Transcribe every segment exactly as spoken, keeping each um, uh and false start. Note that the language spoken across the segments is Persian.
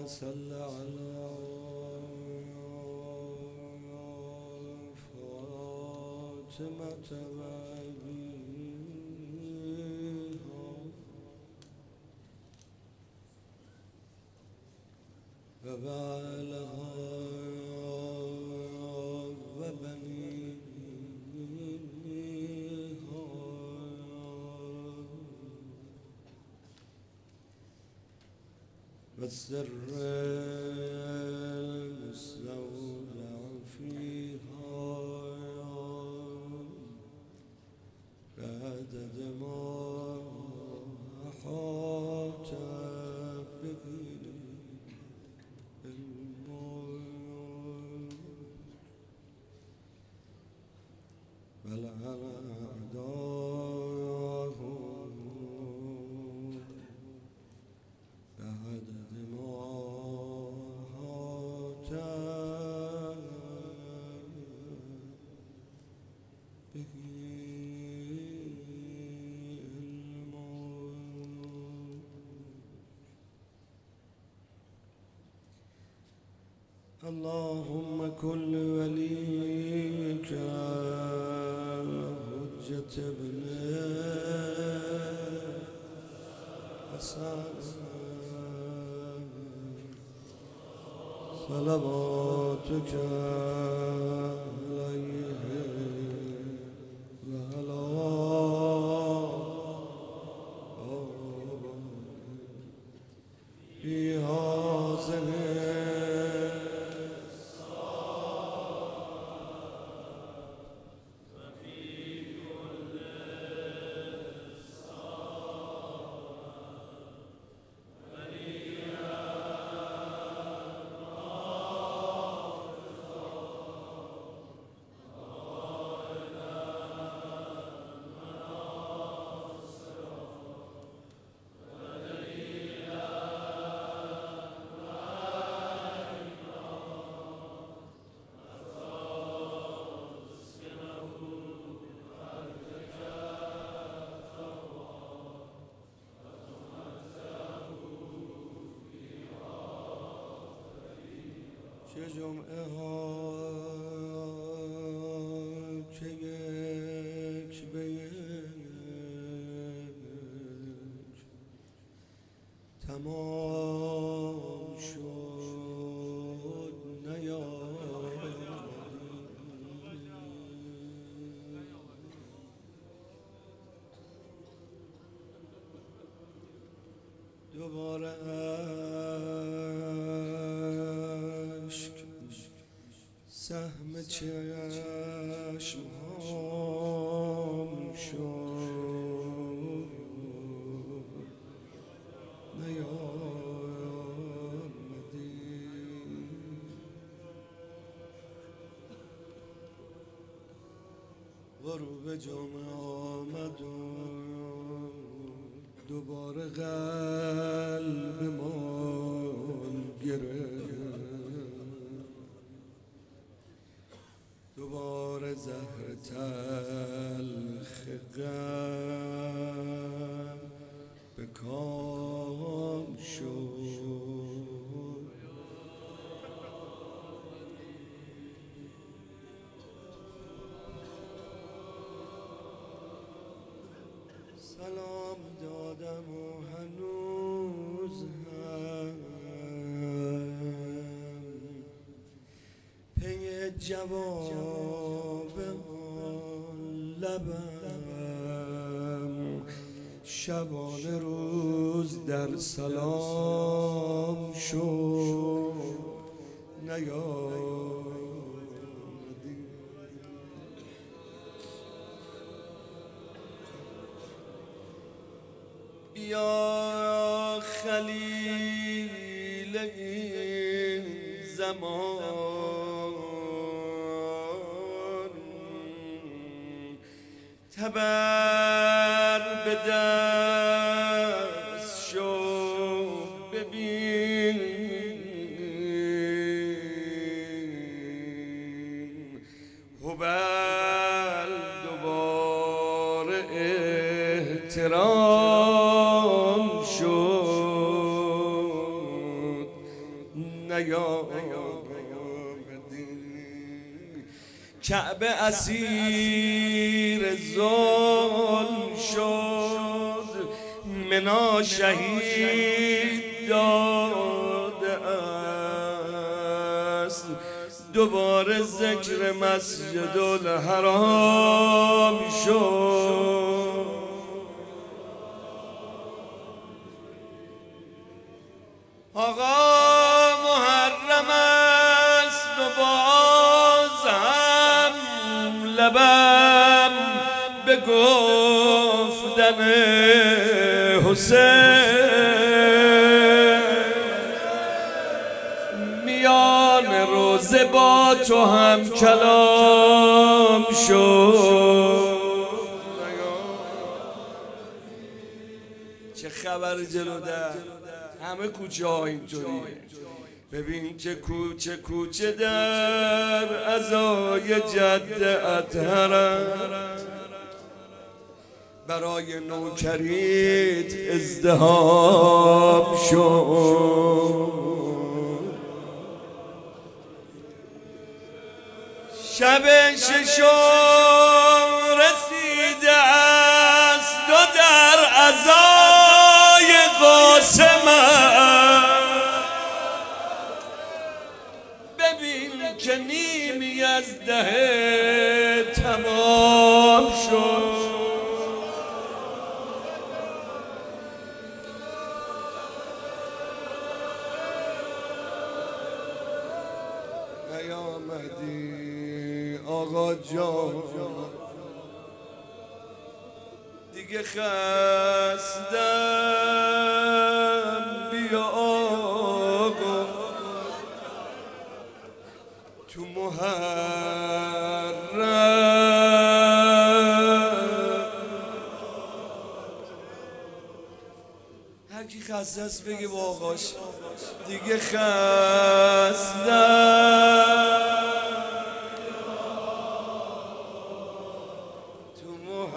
صل على فاطمة وأبيها وبعلها وبنيها والسر المستودع فيها بعدد ما أحاط به ولعن أعداه بعدد ما أحاط به اللهم كن لوليك حجة ابن حسن صلواتك عليه وعلى آبائه في هذه چه جمعه ها که یک به یک تمام شد نیامدی دوباره سهم چشمهام شد نیامدی غروب جمعه آمد و دوباره قلب من گرفت دوباره زهر تلخ غم به کام شد سلام دادم و هنوز هم پی جواب آن لبم شبانه روز در سلام شد نیامدی بیا خلیل این زمان تبر به دست شو ببین هبل دوباره احترام شد کعبه اسیر ظلم شد، منا شهید داده است، دوباره ذکر مسجد الحرام شد. آقا محرم است و باز هم لبم به گفتن حسین، میان روزه با تو هم کلام شد. چه خبر جلو در همه کوچه ها اینطوریه. ببین که کوچه کوچه در عزای جد اطهرت، برای نوکریت ازدحام شد. شب ششم رسیده است و در عزای قاسمت، ببین که نیمی از ده تمام شد. یا مهدی آقا جان دیگه خستم، بیا آقا تو محرم. هر کی خسته است بگه با آقاش دیگه خستم تو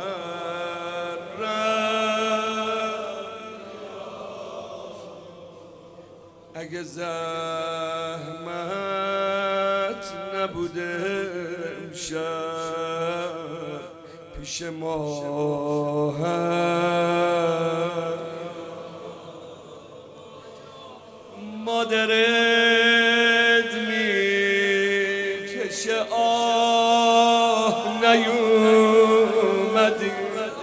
محرم. اگه زحمت نبوده امشب پیش ما هم، مادرت میکشه آه نیومدی،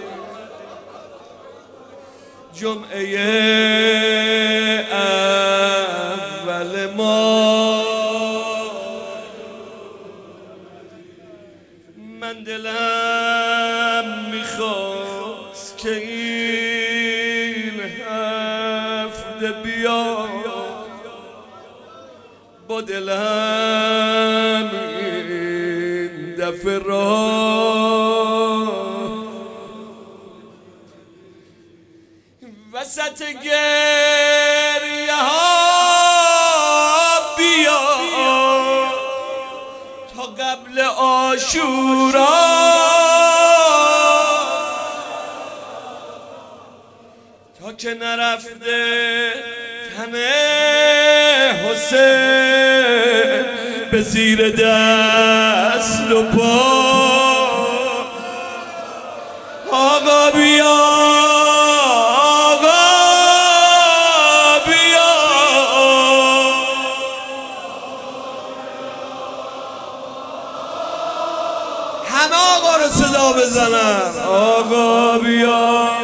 جمعه اول ما من دلم میخواست که این هفته بیا، با دلم این دفعه راه وسط گریه ها بیا تا قبل عاشورا، تا که نرفته تن حسین به زیر دست و پا. آقا بیا آقا بیا، همه آقا رو صدا بزنن. آقا بیا